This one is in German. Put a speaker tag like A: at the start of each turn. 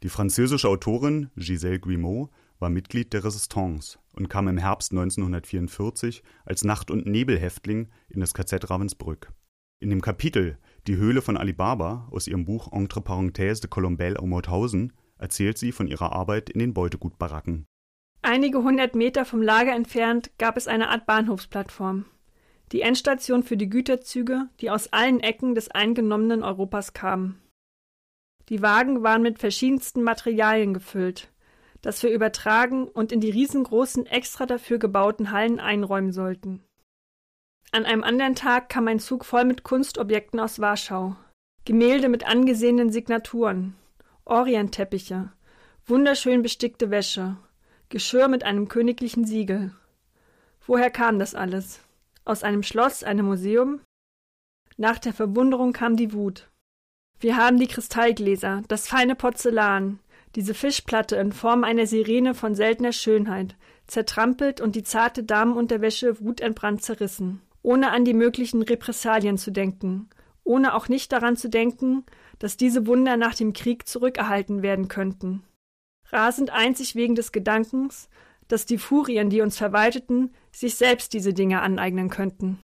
A: Die französische Autorin Gisèle Guillemot war Mitglied der Resistance und kam im Herbst 1944 als Nacht- und Nebelhäftling in das KZ Ravensbrück. In dem Kapitel Die Höhle von Ali Baba aus ihrem Buch Entre parenthèses de Colombelle au Mauthausen erzählt sie von ihrer Arbeit in den Beutegutbaracken.
B: Einige 100 Meter vom Lager entfernt gab es eine Art Bahnhofsplattform. Die Endstation für die Güterzüge, die aus allen Ecken des eingenommenen Europas kamen. Die Wagen waren mit verschiedensten Materialien gefüllt, das wir übertragen und in die riesengroßen extra dafür gebauten Hallen einräumen sollten. An einem anderen Tag kam ein Zug voll mit Kunstobjekten aus Warschau. Gemälde mit angesehenen Signaturen, Orientteppiche, wunderschön bestickte Wäsche, Geschirr mit einem königlichen Siegel. Woher kam das alles? Aus einem Schloss, einem Museum? Nach der Verwunderung kam die Wut. Wir haben die Kristallgläser, das feine Porzellan, diese Fischplatte in Form einer Sirene von seltener Schönheit, zertrampelt und die zarte Damenunterwäsche wutentbrannt zerrissen, ohne an die möglichen Repressalien zu denken, ohne auch nicht daran zu denken, dass diese Wunder nach dem Krieg zurückerhalten werden könnten. Rasend einzig wegen des Gedankens, dass die Furien, die uns verwalteten, sich selbst diese Dinge aneignen könnten.